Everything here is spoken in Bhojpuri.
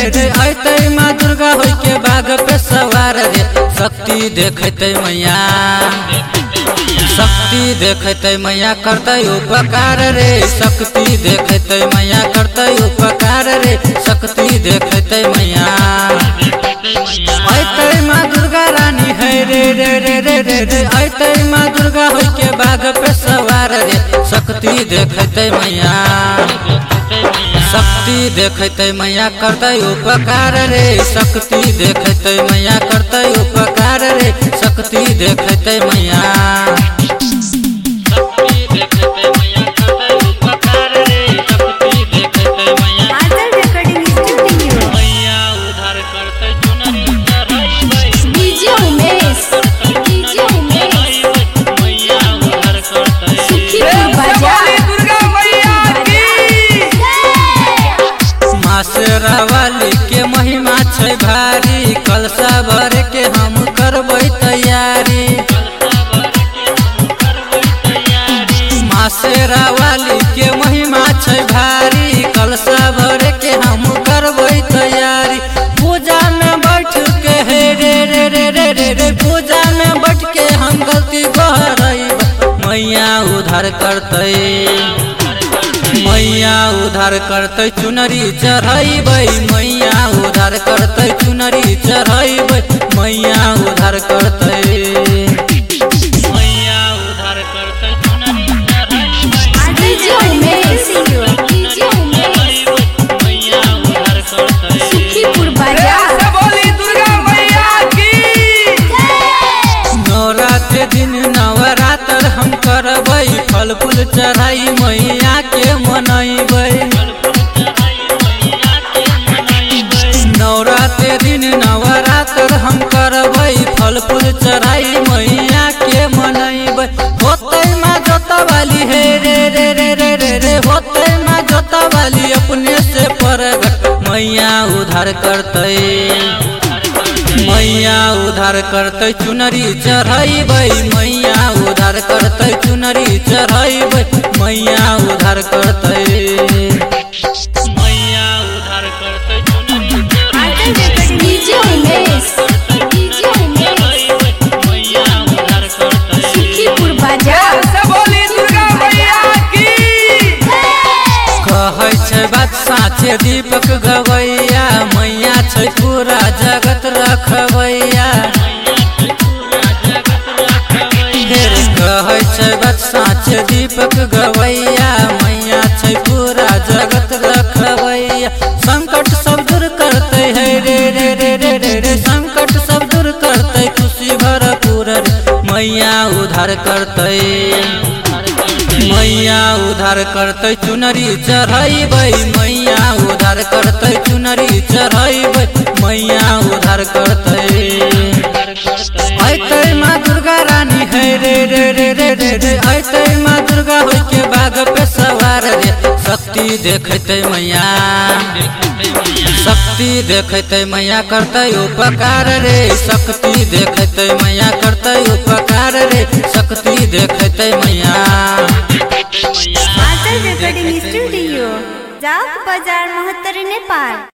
रे अतै माँ दुर्गा होई के बाग पे सवार रे। शक्ति देखते मैया, शक्ति देखते मैया करते उपकार रे। शक्ति देखते मैया करते उपकार रे। शक्ति देखते मैया अतै माँ दुर्गा रानी है रे रे रे रे रे रे अतै माँ दुर्गा होई के बाग पे सवार रे। शक्ति देखते मैया, शक्ति देखते मैया करते उपकार रे। शक्ति देखते मैया करते उपकार रे। शक्ति देखते मैया, शक्ति देखते मैया करते उपकार रे। शक्ति देखते मैया आदर रिकॉर्डिंग स्टूडियो मैया उधार करते चुनरी चढ़ाई भाई। डीजे उमेश मैया उधार करते सुखीपुर बाजार मासेरा वाली के महिमा छै भारी। कलशा भर के हम करबै तैयारी। मासेरा वाली के महिमा छै भारी। कलशा भर के हम करबै तैयारी। पूजा में बैठ के हे रे रे रे रे रे रे पूजा में बैठ के हम गलती गहरैबै। मैया उधार करते, मैया उधार करते चुनरी चढ़ैबै। मैया उधार करते चुनरी चढ़ैबै। मैया उधार करते, मैया उधार करते चुनरी चढ़ैबै। डीजे उमेश मैया उधार करते सुखीपुर बाजार नवरात्र दिन नवरात्र हम करबै। फल फूल चढ़ाई मैया के मनैबै। नवरात्र दिन नवरात्र हम करबै। फल फूल चढ़ाई मैया के मनैबै। होतै माँ जोता वाली हे रे रे रे रे रे रे होतै माँ जोता वाली अपने से प्रगट। मैया उधार करते, मैया उधार करते चुनरी चढ़ैबै। मैया उधार करते चुनरी चढ़ैबै। मैया उधार करते, मैया उधार करते चुनरी चढ़ैबै। डीजे उमेश मैया उधार करते सुखीपुर बाजार कहै छै बात साचे दीपक गवैया। मैया छै पूरा जगत रखबैया। फेर कहै छै बात साचे दीपक गवैया। मैया छै पूरा जगत रखबैया। संकट सब दूर करते है रे रे रे रे रे रे संकट सब दूर करते खुशी भरपूर रे। मैया उधार करते, मैया उधार करते चुनरी चढ़ैबै। मैया उधार करते चुनरी चढ़ैबै। मैया उधार करते अतै माँ दुर्गा रानी है रे रे रे रे रे रे अतै माँ दुर्गा होई के बाग पे सवार रे। शक्ति देखते मैया, शक्ति देखते मैया करते उपकार रे। शक्ति देखते मैया करते उपकार रे। शक्ति देखते मैया। आदर रिकॉर्डिंग स्टूडियो जाओ बाजार मोहत्तर नेपाल।